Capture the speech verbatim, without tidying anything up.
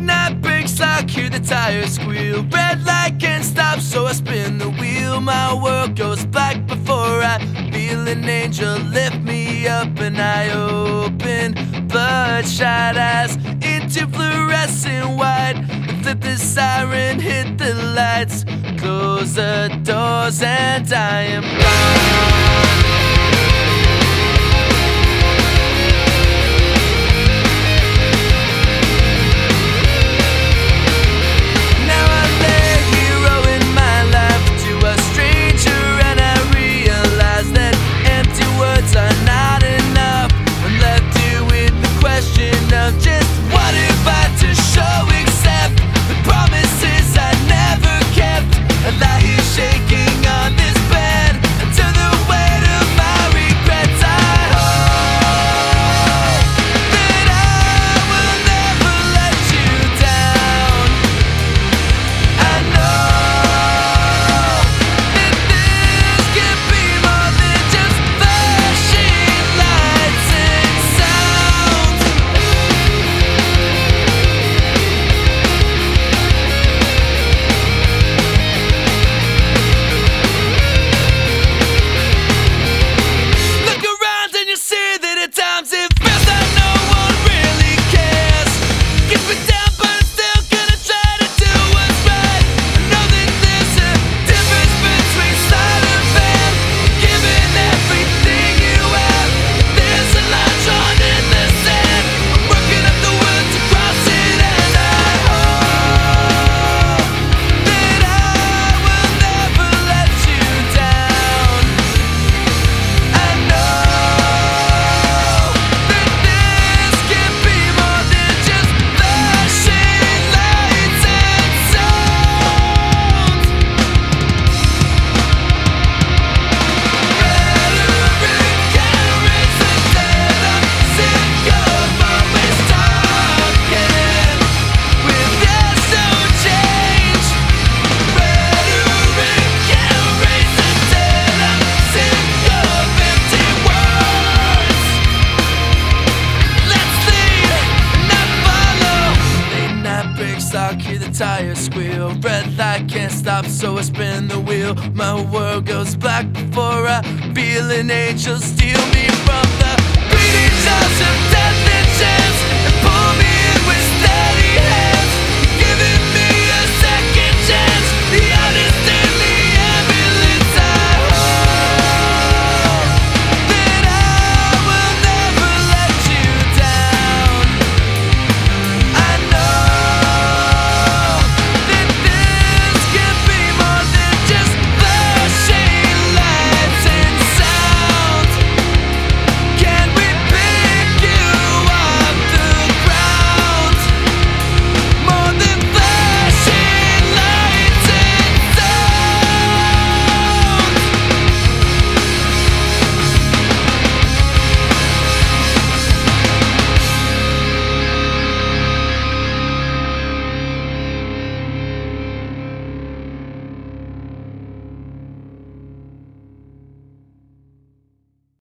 Late night breaks, I hear the tires squeal. Red light can't stop, so I spin the wheel. My world goes black before I feel an angel lift me up, and I open bloodshot eyes into fluorescent white. Flip the siren, hit the lights, close the doors, and I am gone. I hear the tires squeal. Red light can't stop, so I spin the wheel. My world goes black before I feel an angel steal me from the bleeding jaws of death and chance and pull me